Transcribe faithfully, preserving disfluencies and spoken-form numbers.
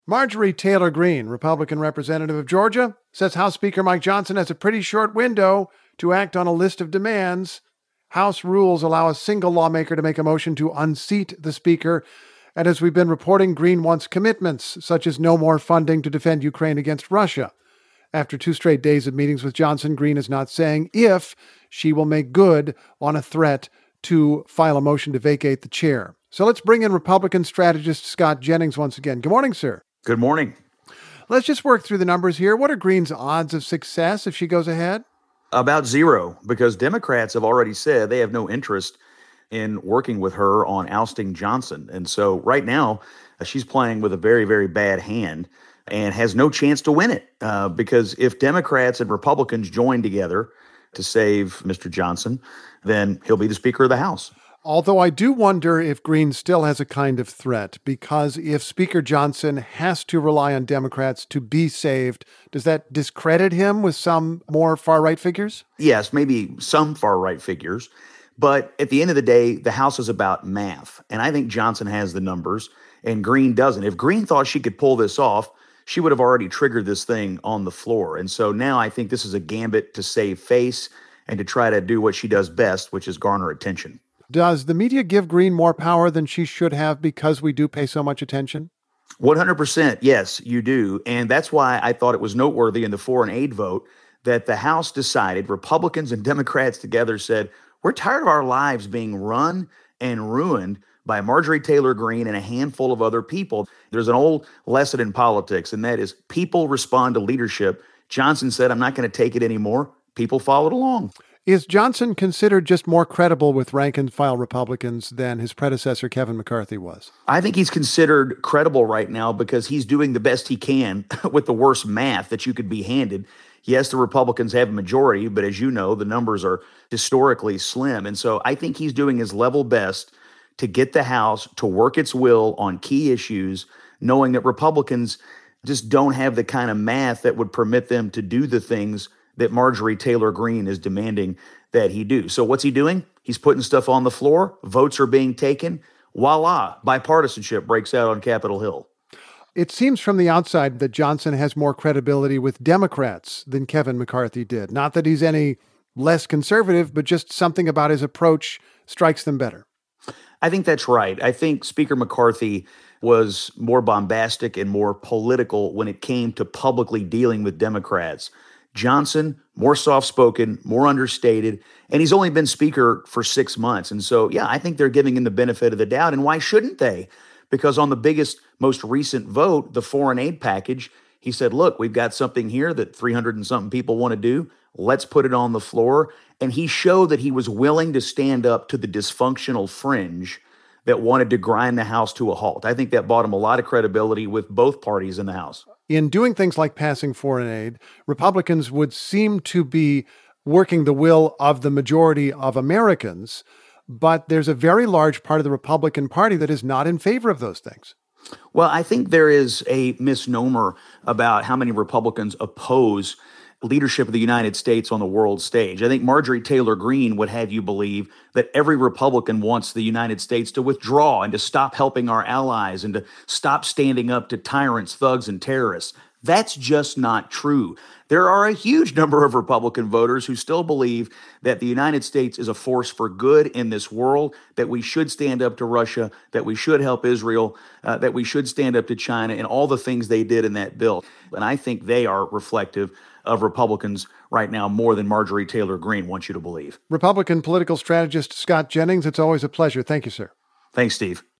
Marjorie Taylor Greene, Republican representative of Georgia, says House Speaker Mike Johnson has a pretty short window to act on a list of demands. House rules allow a single lawmaker to make a motion to unseat the speaker. And as we've been reporting, Greene wants commitments, such as no more funding to defend Ukraine against Russia. After two straight days of meetings with Johnson, Greene is not saying if she will make good on a threat to file a motion to vacate the chair. So let's bring in Republican strategist Scott Jennings once again. Good morning, sir. Good morning. Let's just work through the numbers here. What are Greene's odds of success if she goes ahead? About zero, because Democrats have already said they have no interest in working with her on ousting Johnson. And so right now, uh, she's playing with a very, very bad hand and has no chance to win it. Uh, because if Democrats and Republicans join together to save Mister Johnson, then he'll be the Speaker of the House. Although I do wonder if Greene still has a kind of threat, because if Speaker Johnson has to rely on Democrats to be saved, does that discredit him with some more far-right figures? Yes, maybe some far-right figures. But at the end of the day, the House is about math. And I think Johnson has the numbers and Greene doesn't. If Greene thought she could pull this off, she would have already triggered this thing on the floor. And so now I think this is a gambit to save face and to try to do what she does best, which is garner attention. Does the media give Greene more power than she should have because we do pay so much attention? one hundred percent, yes, you do. And that's why I thought it was noteworthy in the foreign aid vote that the House decided, Republicans and Democrats together said, we're tired of our lives being run and ruined by Marjorie Taylor Greene and a handful of other people. There's an old lesson in politics, and that is people respond to leadership. Johnson said, I'm not going to take it anymore. People followed along. Is Johnson considered just more credible with rank-and-file Republicans than his predecessor, Kevin McCarthy, was? I think he's considered credible right now because he's doing the best he can with the worst math that you could be handed. Yes, the Republicans have a majority, but as you know, the numbers are historically slim. And so I think he's doing his level best to get the House to work its will on key issues, knowing that Republicans just don't have the kind of math that would permit them to do the things that Marjorie Taylor Greene is demanding that he do. So what's he doing? He's putting stuff on the floor. Votes are being taken. Voila, bipartisanship breaks out on Capitol Hill. It seems from the outside that Johnson has more credibility with Democrats than Kevin McCarthy did. Not that he's any less conservative, but just something about his approach strikes them better. I think that's right. I think Speaker McCarthy was more bombastic and more political when it came to publicly dealing with Democrats. Johnson, more soft-spoken, more understated, and he's only been Speaker for six months. And so, yeah, I think they're giving him the benefit of the doubt. And why shouldn't they? Because on the biggest, most recent vote, the foreign aid package, he said, look, we've got something here that three hundred and something people want to do. Let's put it on the floor. And he showed that he was willing to stand up to the dysfunctional fringe that wanted to grind the House to a halt. I think that bought him a lot of credibility with both parties in the House. In doing things like passing foreign aid, Republicans would seem to be working the will of the majority of Americans, but there's a very large part of the Republican Party that is not in favor of those things. Well, I think there is a misnomer about how many Republicans oppose leadership of the United States on the world stage. I think Marjorie Taylor Greene would have you believe that every Republican wants the United States to withdraw and to stop helping our allies and to stop standing up to tyrants, thugs, and terrorists. That's just not true. There are a huge number of Republican voters who still believe that the United States is a force for good in this world, that we should stand up to Russia, that we should help Israel, uh, that we should stand up to China and all the things they did in that bill. And I think they are reflective of Republicans right now more than Marjorie Taylor Greene wants you to believe. Republican political strategist Scott Jennings, it's always a pleasure. Thank you, sir. Thanks, Steve.